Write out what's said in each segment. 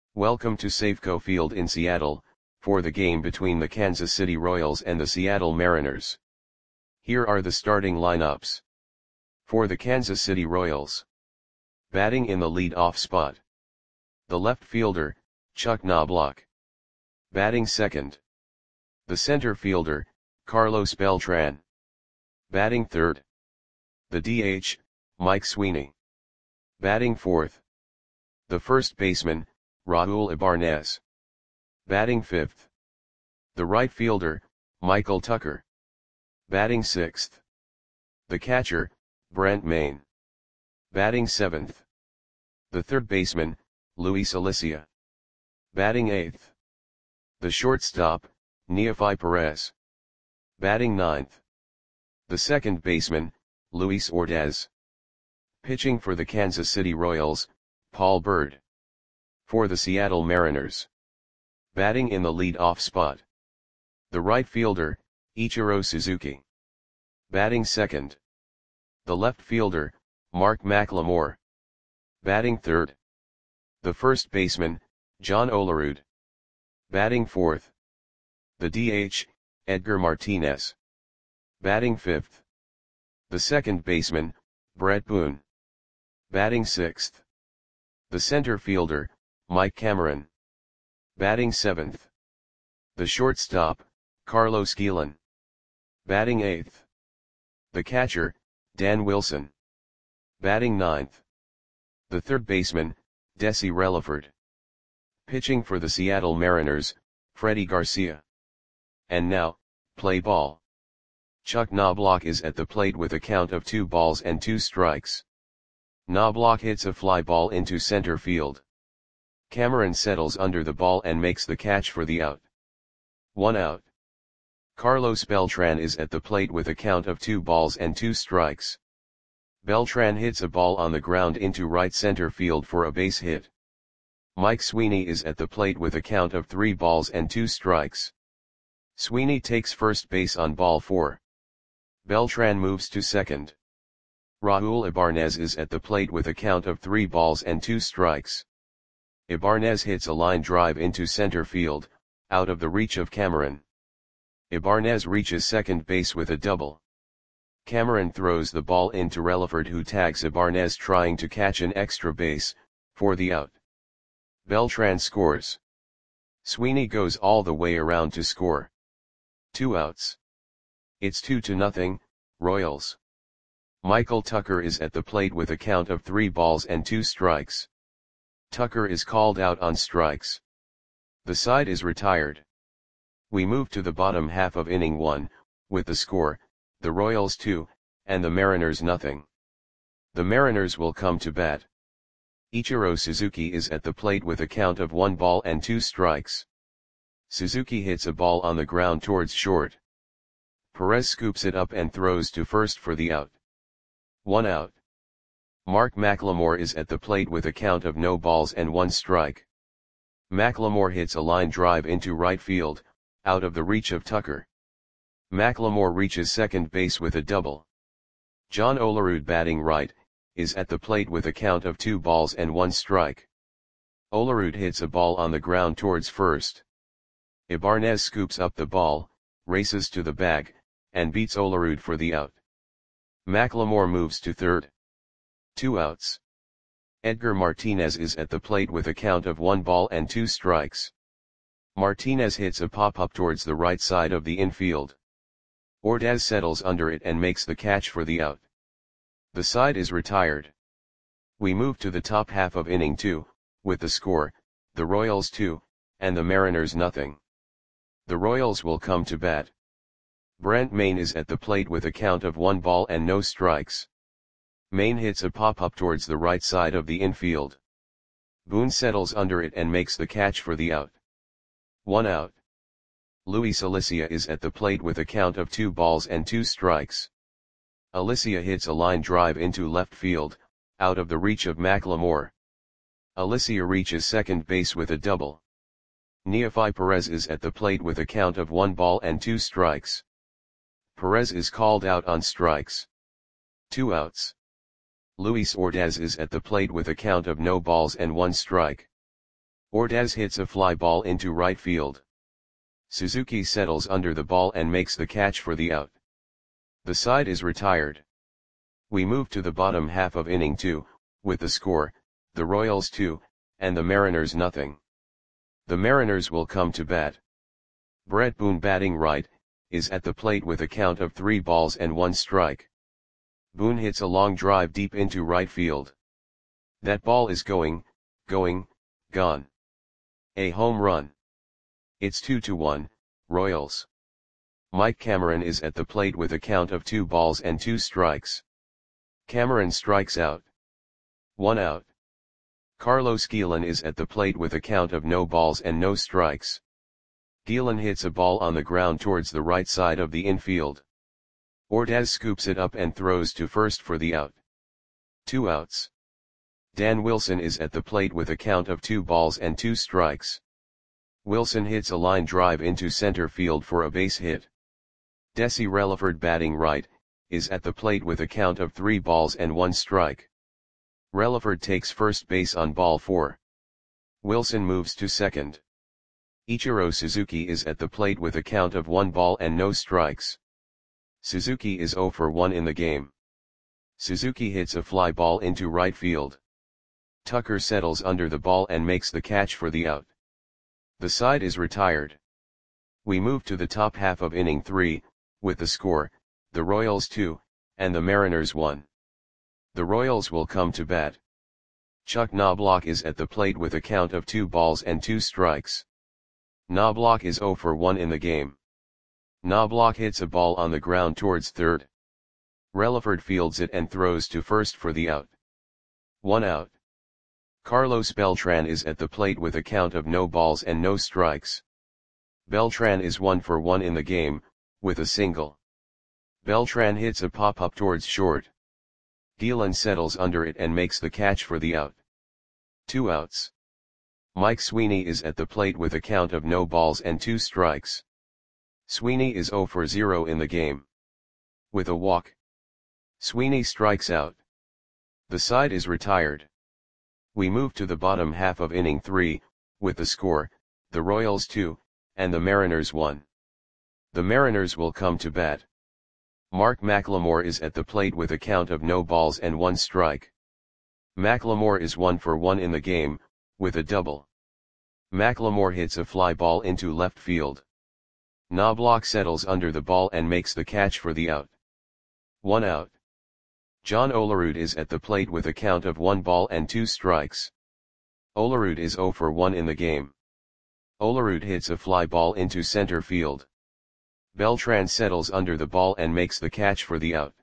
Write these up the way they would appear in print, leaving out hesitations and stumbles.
Welcome to Safeco Field in Seattle, for the game between the Kansas City Royals and the Seattle Mariners. Here are the starting lineups. For the Kansas City Royals. Batting in the lead-off spot. The left fielder, Chuck Knobloch. Batting second. The center fielder, Carlos Beltran. Batting third. The DH, Mike Sweeney. Batting fourth. The first baseman, Raul Ibanez. Batting fifth. The right fielder, Michael Tucker. Batting sixth. The catcher, Brent Mayne. Batting seventh. The third baseman, Luis Alicia. Batting eighth. The shortstop, Neofy Perez. Batting ninth. The second baseman, Luis Ordaz. Pitching for the Kansas City Royals, Paul Byrd. For the Seattle Mariners. Batting in the lead-off spot. The right fielder, Ichiro Suzuki. Batting second. The left fielder, Mark McLemore. Batting third. The first baseman, John Olerud. Batting fourth. The DH, Edgar Martinez. Batting fifth. The second baseman, Brett Boone. Batting sixth. The center fielder, Mike Cameron. Batting seventh. The shortstop, Carlos Guillen. Batting eighth. The catcher, Dan Wilson. Batting ninth. The third baseman, Desi Relaford. Pitching for the Seattle Mariners, Freddie Garcia. And now, play ball. Chuck Knobloch is at the plate with a count of 2-2. Knobloch hits a fly ball into center field. Cameron settles under the ball and makes the catch for the out. 1 out. Carlos Beltran is at the plate with a count of 2-2. Beltran hits a ball on the ground into right center field for a base hit. Mike Sweeney is at the plate with a count of 3-2. Sweeney takes first base on ball 4. Beltran moves to second. Raul Ibanez is at the plate with a count of 3-2. Ibanez hits a line drive into center field, out of the reach of Cameron. Ibanez reaches second base with a double. Cameron throws the ball into Relaford, who tags Ibanez trying to catch an extra base, for the out. Beltran scores. Sweeney goes all the way around to score. 2 outs. It's 2-0, Royals. Michael Tucker is at the plate with a count of 3-2. Tucker is called out on strikes. The side is retired. We move to the bottom half of inning 1, with the score, the Royals 2, and the Mariners 0. The Mariners will come to bat. Ichiro Suzuki is at the plate with a count of 1-2. Suzuki hits a ball on the ground towards short. Perez scoops it up and throws to first for the out. 1 out. Mark McLemore is at the plate with a count of 0-1. McLemore hits a line drive into right field, out of the reach of Tucker. McLemore reaches second base with a double. John Olerud, batting right, is at the plate with a count of 2-1. Olerud hits a ball on the ground towards first. Ibanez scoops up the ball, races to the bag, and beats Olerud for the out. McLemore moves to third. 2 outs. Edgar Martinez is at the plate with a count of 1-2. Martinez hits a pop-up towards the right side of the infield. Ordaz settles under it and makes the catch for the out. The side is retired. We move to the top half of inning 2, with the score, the Royals 2, and the Mariners 0. The Royals will come to bat. Brent Mayne is at the plate with a count of 1-0. Mayne hits a pop-up towards the right side of the infield. Boone settles under it and makes the catch for the out. 1 out. Luis Alicia is at the plate with a count of 2-2. Alicia hits a line drive into left field, out of the reach of McLemore. Alicia reaches second base with a double. Neofy Perez is at the plate with a count of 1-2. Perez is called out on strikes. 2 outs. Luis Ordaz is at the plate with a count of 0-1. Ordaz hits a fly ball into right field. Suzuki settles under the ball and makes the catch for the out. The side is retired. We move to the bottom half of inning 2, with the score, the Royals 2, and the Mariners nothing. The Mariners will come to bat. Brett Boone, batting right, is at the plate with a count of 3 balls and 1 strike. Boone hits a long drive deep into right field. That ball is going, gone. A home run. It's 2-1, Royals. Mike Cameron is at the plate with a count of 2 balls and 2 strikes. Cameron strikes out. 1 out. Carlos Guillen is at the plate with a count of no balls and no strikes. Guillen hits a ball on the ground towards the right side of the infield. Ordaz scoops it up and throws to first for the out. 2 outs. Dan Wilson is at the plate with a count of 2 balls and 2 strikes. Wilson hits a line drive into center field for a base hit. Desi Relaford, batting right, is at the plate with a count of 3 balls and 1 strike. Relaford takes first base on ball 4. Wilson moves to second. Ichiro Suzuki is at the plate with a count of 1 ball and no strikes. Suzuki is 0 for 1 in the game. Suzuki hits a fly ball into right field. Tucker settles under the ball and makes the catch for the out. The side is retired. We move to the top half of inning 3, with the score, the Royals 2, and the Mariners 1. The Royals will come to bat. Chuck Knobloch is at the plate with a count of 2 balls and 2 strikes. Knobloch is 0 for 1 in the game. Knobloch hits a ball on the ground towards third. Relaford fields it and throws to first for the out. 1 out. Carlos Beltran is at the plate with a count of no balls and no strikes. Beltran is 1 for 1 in the game, with a single. Beltran hits a pop-up towards short. Guillen settles under it and makes the catch for the out. 2 outs. Mike Sweeney is at the plate with a count of no balls and 2 strikes. Sweeney is 0 for 0 in the game. With a walk, Sweeney strikes out. The side is retired. We move to the bottom half of inning 3, with the score, the Royals 2, and the Mariners 1. The Mariners will come to bat. Mark McLemore is at the plate with a count of no balls and 1 strike. McLemore is 1 for 1 in the game, with a double. McLemore hits a fly ball into left field. Knobloch settles under the ball and makes the catch for the out. 1 out. John Olerud is at the plate with a count of 1 ball and 2 strikes. Olerud is 0 for 1 in the game. Olerud hits a fly ball into center field. Beltran settles under the ball and makes the catch for the out.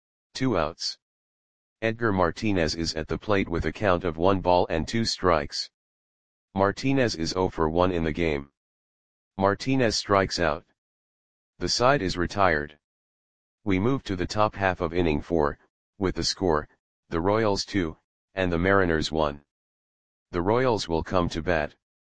2 outs. Edgar Martinez is at the plate with a count of 1 ball and 2 strikes. Martinez is 0 for 1 in the game. Martinez strikes out. The side is retired. We move to the top half of inning 4, with the score, the Royals 2, and the Mariners 1. The Royals will come to bat.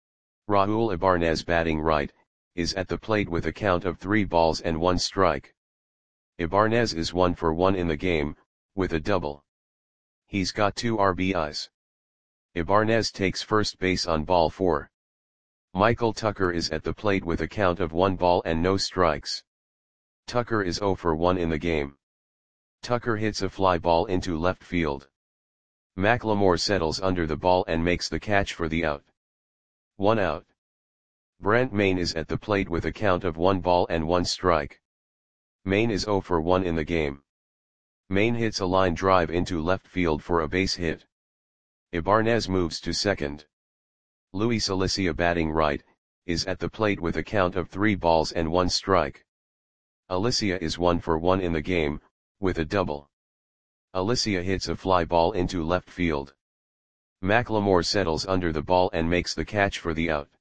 Raul Ibanez, batting right, is at the plate with a count of 3 balls and 1 strike. Ibanez is 1 for 1 in the game, with a double. He's got 2 RBIs. Ibanez takes first base on ball 4. Michael Tucker is at the plate with a count of 1 ball and no strikes. Tucker is 0 for 1 in the game. Tucker hits a fly ball into left field. McLemore settles under the ball and makes the catch for the out. 1 out. Brent Mayne is at the plate with a count of 1 ball and 1 strike. Mayne is 0 for 1 in the game. Mayne hits a line drive into left field for a base hit. Ibanez moves to second. Luis Alicia, batting right, is at the plate with a count of 3 balls and 1 strike. Alicia is 1 for 1 in the game, with a double. Alicia hits a fly ball into left field. McLemore settles under the ball and makes the catch for the out.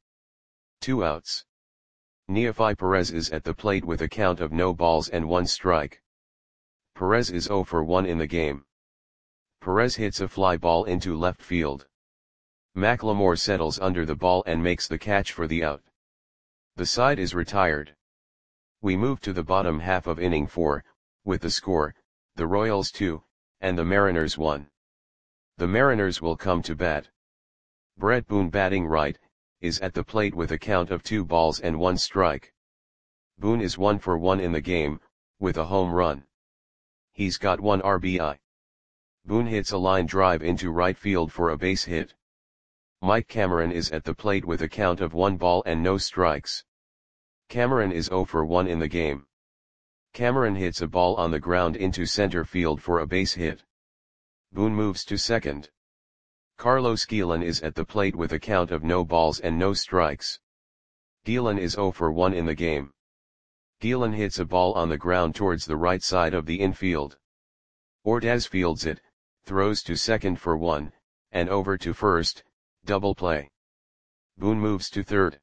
2 outs. Neofi Perez is at the plate with a count of no balls and 1 strike. Perez is 0 for 1 in the game. Perez hits a fly ball into left field. McLemore settles under the ball and makes the catch for the out. The side is retired. We move to the bottom half of inning 4, with the score, the Royals 2, and the Mariners 1. The Mariners will come to bat. Brett Boone batting right, is at the plate with a count of 2 balls and 1 strike. Boone is 1 for 1 in the game, with a home run. He's got 1 RBI. Boone hits a line drive into right field for a base hit. Mike Cameron is at the plate with a count of 1 ball and no strikes. Cameron is 0 for 1 in the game. Cameron hits a ball on the ground into center field for a base hit. Boone moves to second. Carlos Guillen is at the plate with a count of no balls and no strikes. Guillen is 0 for 1 in the game. Guillen hits a ball on the ground towards the right side of the infield. Ordaz fields it, throws to second for 1, and over to first, double play. Boone moves to third.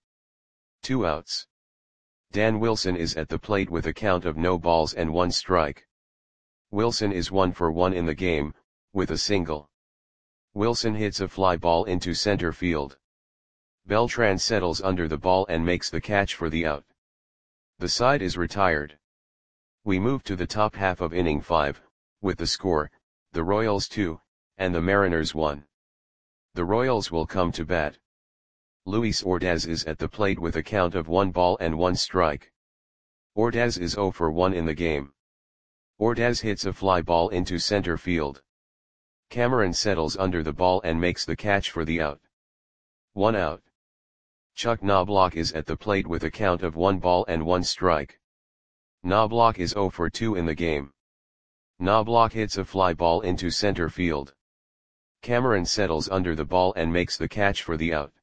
2 outs. Dan Wilson is at the plate with a count of no balls and 1 strike. Wilson is 1 for 1 in the game, with a single. Wilson hits a fly ball into center field. Beltran settles under the ball and makes the catch for the out. The side is retired. We move to the top half of inning 5, with the score, the Royals 2, and the Mariners 1. The Royals will come to bat. Luis Ordaz is at the plate with a count of 1 ball and 1 strike. Ordaz is 0 for 1 in the game. Ordaz hits a fly ball into center field. Cameron settles under the ball and makes the catch for the out. 1 out. Chuck Knobloch is at the plate with a count of 1 ball and 1 strike. Knobloch is 0 for 2 in the game. Knobloch hits a fly ball into center field. Cameron settles under the ball and makes the catch for the out.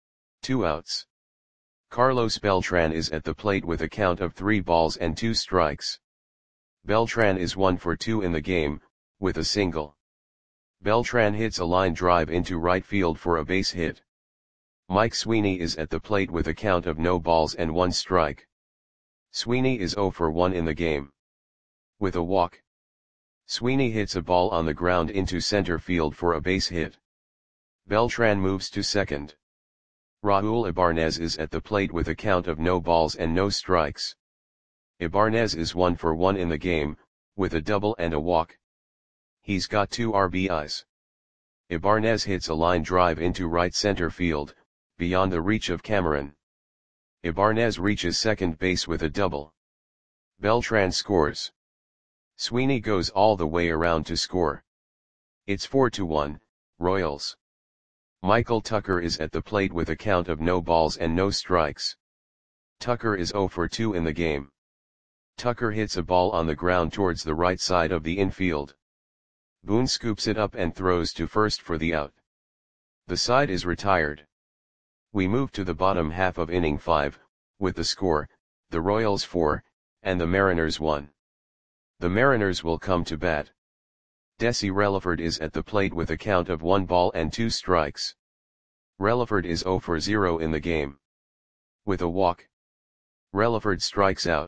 2 outs. Carlos Beltran is at the plate with a count of 3 balls and 2 strikes. Beltran is 1 for 2 in the game, with a single. Beltran hits a line drive into right field for a base hit. Mike Sweeney is at the plate with a count of no balls and 1 strike. Sweeney is 0 for 1 in the game. With a walk. Sweeney hits a ball on the ground into center field for a base hit. Beltran moves to second. Raul Ibanez is at the plate with a count of no balls and no strikes. Ibanez is 1 for 1 in the game, with a double and a walk. He's got 2 RBIs. Ibanez hits a line drive into right center field, beyond the reach of Cameron. Ibanez reaches second base with a double. Beltran scores. Sweeney goes all the way around to score. It's 4-1, Royals. Michael Tucker is at the plate with a count of no balls and no strikes. Tucker is 0 for 2 in the game. Tucker hits a ball on the ground towards the right side of the infield. Boone scoops it up and throws to first for the out. The side is retired. We move to the bottom half of inning 5, with the score, the Royals 4, and the Mariners 1. The Mariners will come to bat. Desi Relaford is at the plate with a count of 1 ball and 2 strikes. Relaford is 0 for 0 in the game. With a walk. Relaford strikes out.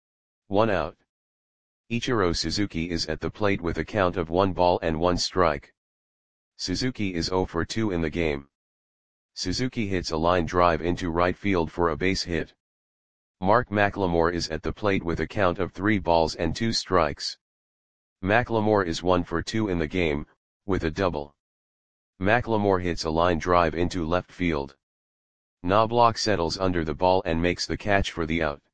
1 out. Ichiro Suzuki is at the plate with a count of 1 ball and 1 strike. Suzuki is 0 for 2 in the game. Suzuki hits a line drive into right field for a base hit. Mark McLemore is at the plate with a count of 3 balls and 2 strikes. McLemore is 1 for 2 in the game, with a double. McLemore hits a line drive into left field. Knobloch settles under the ball and makes the catch for the out.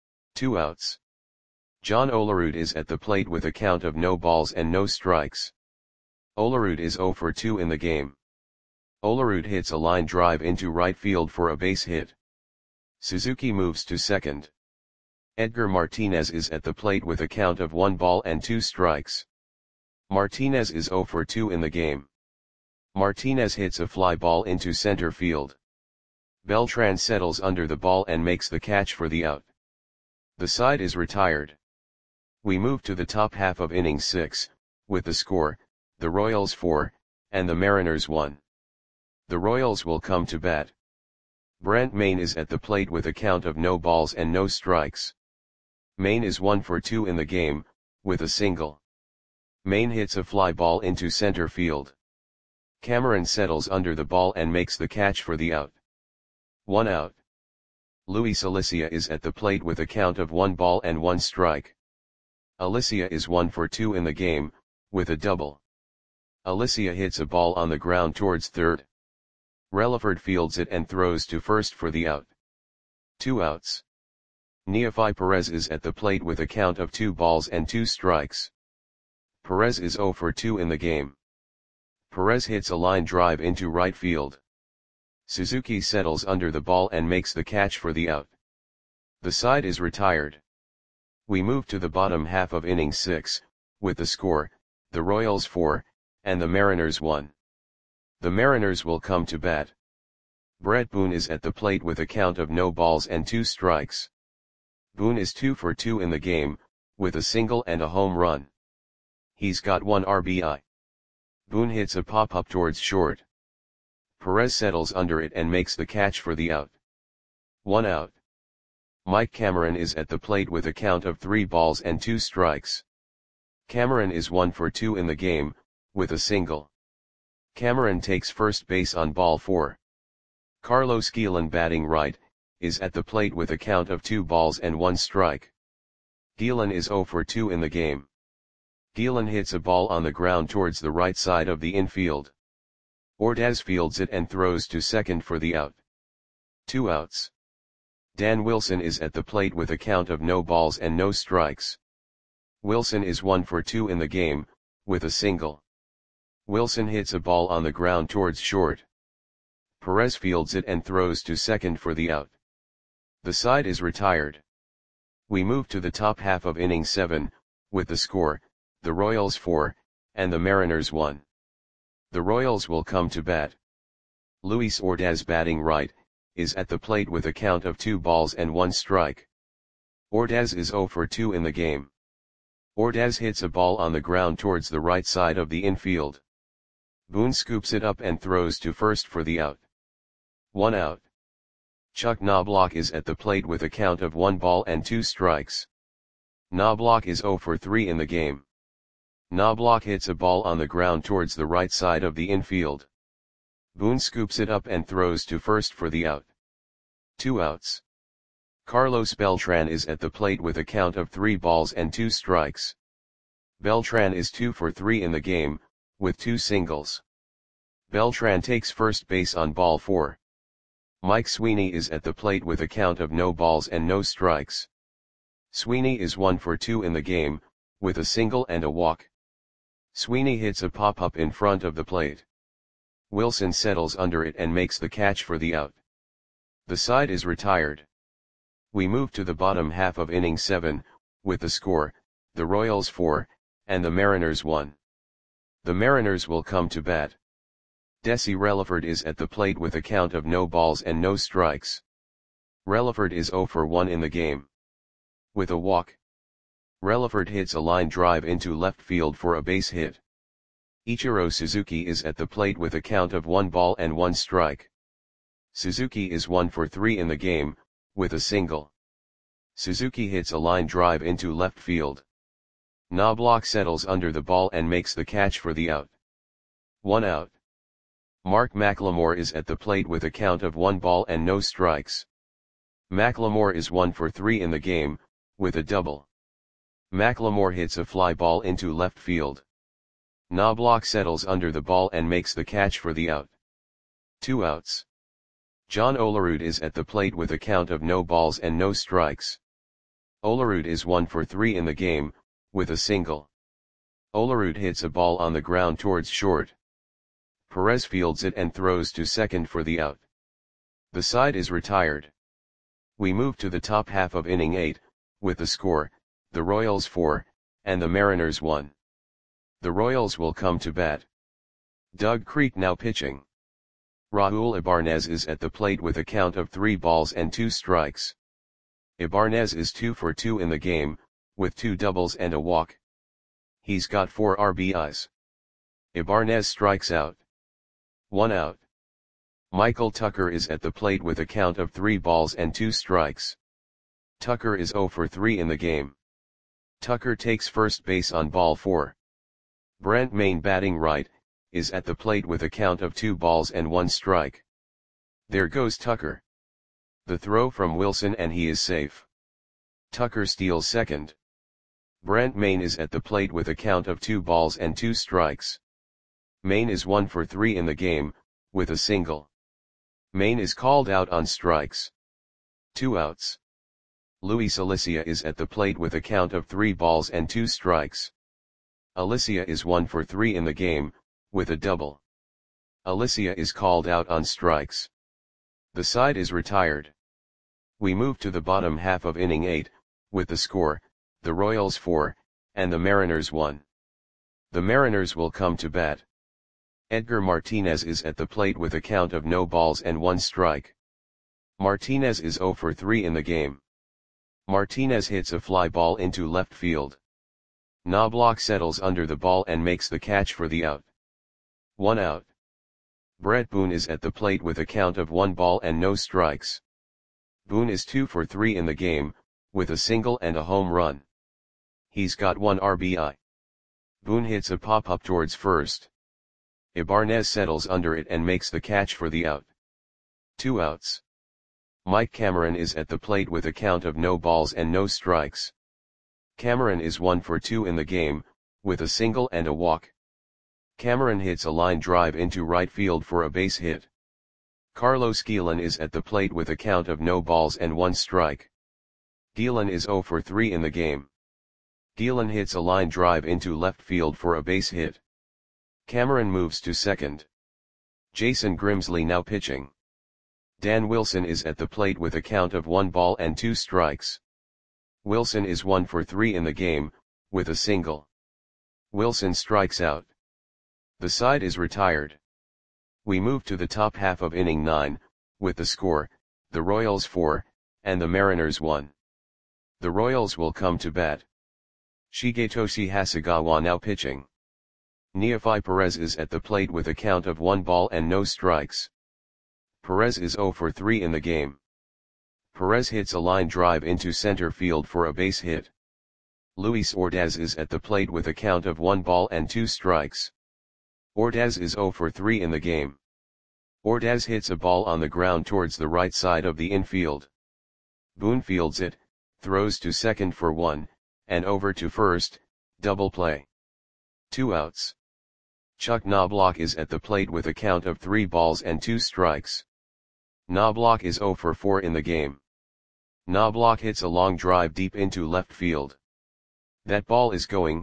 2 outs. John Olerud is at the plate with a count of no balls and no strikes. Olerud is 0 for 2 in the game. Olerud hits a line drive into right field for a base hit. Suzuki moves to second. Edgar Martinez is at the plate with a count of 1 ball and 2 strikes. Martinez is 0 for 2 in the game. Martinez hits a fly ball into center field. Beltran settles under the ball and makes the catch for the out. The side is retired. We move to the top half of inning 6, with the score, the Royals 4, and the Mariners 1. The Royals will come to bat. Brent Mayne is at the plate with a count of no balls and no strikes. Mayne is 1 for 2 in the game, with a single. Mayne hits a fly ball into center field. Cameron settles under the ball and makes the catch for the out. 1 out. Luis Alicia is at the plate with a count of 1 ball and 1 strike. Alicia is 1 for 2 in the game, with a double. Alicia hits a ball on the ground towards third. Relaford fields it and throws to first for the out. 2 outs. Neofi Perez is at the plate with a count of 2 balls and 2 strikes. Perez is 0 for 2 in the game. Perez hits a line drive into right field. Suzuki settles under the ball and makes the catch for the out. The side is retired. We move to the bottom half of inning 6, with the score, the Royals 4, and the Mariners 1. The Mariners will come to bat. Brett Boone is at the plate with a count of no balls and 2 strikes. Boone is 2 for 2 in the game, with a single and a home run. He's got 1 RBI. Boone hits a pop-up towards short. Perez settles under it and makes the catch for the out. 1 out. Mike Cameron is at the plate with a count of 3 balls and 2 strikes. Cameron is 1 for 2 in the game, with a single. Cameron takes first base on ball 4. Carlos Guillen, batting right, is at the plate with a count of 2 balls and 1 strike. Guillen is 0 for 2 in the game. Guillen hits a ball on the ground towards the right side of the infield. Ordaz fields it and throws to second for the out. 2 outs. Dan Wilson is at the plate with a count of no balls and no strikes. Wilson is 1 for 2 in the game, with a single. Wilson hits a ball on the ground towards short. Perez fields it and throws to second for the out. The side is retired. We move to the top half of inning 7, with the score, the Royals 4, and the Mariners 1. The Royals will come to bat. Luis Ordaz, batting right, is at the plate with a count of 2 balls and 1 strike. Ordaz is 0 for 2 in the game. Ordaz hits a ball on the ground towards the right side of the infield. Boone scoops it up and throws to first for the out. 1 out. Chuck Knobloch is at the plate with a count of 1 ball and 2 strikes. Knobloch is 0 for 3 in the game. Knobloch hits a ball on the ground towards the right side of the infield. Boone scoops it up and throws to first for the out. 2 outs. Carlos Beltran is at the plate with a count of 3 balls and 2 strikes. Beltran is 2 for 3 in the game, with 2 singles. Beltran takes first base on ball 4. Mike Sweeney is at the plate with a count of no balls and no strikes. Sweeney is 1 for 2 in the game, with a single and a walk. Sweeney hits a pop-up in front of the plate. Wilson settles under it and makes the catch for the out. The side is retired. We move to the bottom half of inning 7, with the score, the Royals 4, and the Mariners 1. The Mariners will come to bat. Desi Relaford is at the plate with a count of no balls and no strikes. Relaford is 0 for 1 in the game. With a walk. Relaford hits a line drive into left field for a base hit. Ichiro Suzuki is at the plate with a count of 1 ball and 1 strike. Suzuki is 1 for 3 in the game, with a single. Suzuki hits a line drive into left field. Knobloch settles under the ball and makes the catch for the out. 1 out. Mark McLemore is at the plate with a count of 1 ball and no strikes. McLemore is 1 for 3 in the game, with a double. McLemore hits a fly ball into left field. Knobloch settles under the ball and makes the catch for the out. 2 outs. John Olerud is at the plate with a count of no balls and no strikes. Olerud is 1 for 3 in the game, with a single. Olerud hits a ball on the ground towards short. Perez fields it and throws to second for the out. The side is retired. We move to the top half of inning 8, with the score, the Royals 4, and the Mariners 1. The Royals will come to bat. Doug Creek now pitching. Raul Ibarnez is at the plate with a count of 3 balls and 2 strikes. Ibarnez is 2 for 2 in the game, with 2 doubles and a walk. He's got 4 RBIs. Ibarnez strikes out. 1 out. Michael Tucker is at the plate with a count of 3 balls and 2 strikes. Tucker is 0 for 3 in the game. Tucker takes first base on ball 4. Brent Mayne, batting right, is at the plate with a count of 2 balls and 1 strike. There goes Tucker. The throw from Wilson and he is safe. Tucker steals second. Brent Mayne is at the plate with a count of 2 balls and 2 strikes. Mayne is 1 for 3 in the game, with a single. Maine is called out on strikes. 2 outs. Luis Alicia is at the plate with a count of 3 balls and 2 strikes. Alicia is 1 for 3 in the game, with a double. Alicia is called out on strikes. The side is retired. We move to the bottom half of inning 8, with the score, the Royals 4, and the Mariners 1. The Mariners will come to bat. Edgar Martinez is at the plate with a count of no balls and 1 strike. Martinez is 0 for 3 in the game. Martinez hits a fly ball into left field. Knobloch settles under the ball and makes the catch for the out. 1 out. Brett Boone is at the plate with a count of 1 ball and no strikes. Boone is 2 for 3 in the game, with a single and a home run. He's got 1 RBI. Boone hits a pop-up towards first. Ibanez settles under it and makes the catch for the out. 2 outs. Mike Cameron is at the plate with a count of no balls and no strikes. Cameron is 1 for 2 in the game, with a single and a walk. Cameron hits a line drive into right field for a base hit. Carlos Guillen is at the plate with a count of no balls and 1 strike. Guillen is 0 for 3 in the game. Guillen hits a line drive into left field for a base hit. Cameron moves to second. Jason Grimsley now pitching. Dan Wilson is at the plate with a count of 1 ball and 2 strikes. Wilson is 1 for 3 in the game, with a single. Wilson strikes out. The side is retired. We move to the top half of inning 9, with the score, the Royals 4, and the Mariners 1. The Royals will come to bat. Shigetoshi Hasegawa now pitching. Neofi Perez is at the plate with a count of 1 ball and no strikes. Perez is 0 for 3 in the game. Perez hits a line drive into center field for a base hit. Luis Ordaz is at the plate with a count of 1 ball and 2 strikes. Ordaz is 0 for 3 in the game. Ordaz hits a ball on the ground towards the right side of the infield. Boone fields it, throws to second for 1, and over to first, double play. 2 outs. Chuck Knobloch is at the plate with a count of 3 balls and 2 strikes. Knobloch is 0 for 4 in the game. Knobloch hits a long drive deep into left field. That ball is going,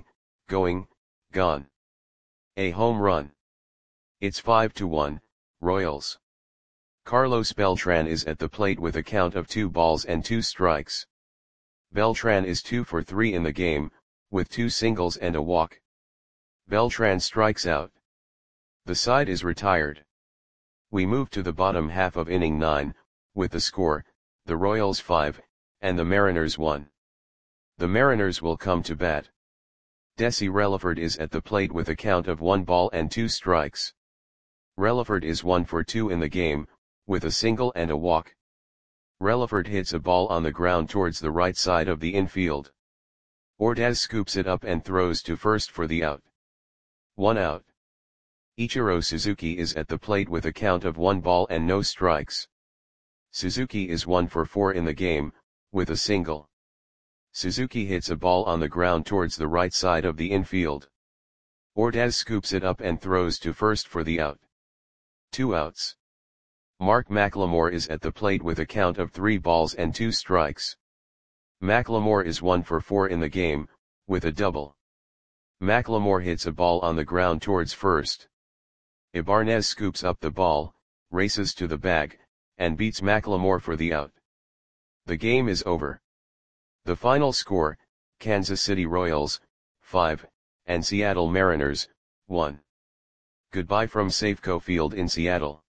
gone. A home run. It's 5-1, Royals. Carlos Beltran is at the plate with a count of 2 balls and 2 strikes. Beltran is 2 for 3 in the game, with 2 singles and a walk. Beltran strikes out. The side is retired. We move to the bottom half of inning 9, with the score, the Royals 5, and the Mariners 1. The Mariners will come to bat. Desi Relaford is at the plate with a count of 1 ball and 2 strikes. Relaford is 1 for 2 in the game, with a single and a walk. Relaford hits a ball on the ground towards the right side of the infield. Ordaz scoops it up and throws to first for the out. 1 out. Ichiro Suzuki is at the plate with a count of 1 ball and no strikes. Suzuki is 1 for 4 in the game, with a single. Suzuki hits a ball on the ground towards the right side of the infield. Ordaz scoops it up and throws to first for the out. 2 outs. Mark McLemore is at the plate with a count of 3 balls and 2 strikes. McLemore is 1 for 4 in the game, with a double. McLemore hits a ball on the ground towards first. Ibanez scoops up the ball, races to the bag, and beats McLemore for the out. The game is over. The final score, Kansas City Royals, 5, and Seattle Mariners, 1. Goodbye from Safeco Field in Seattle.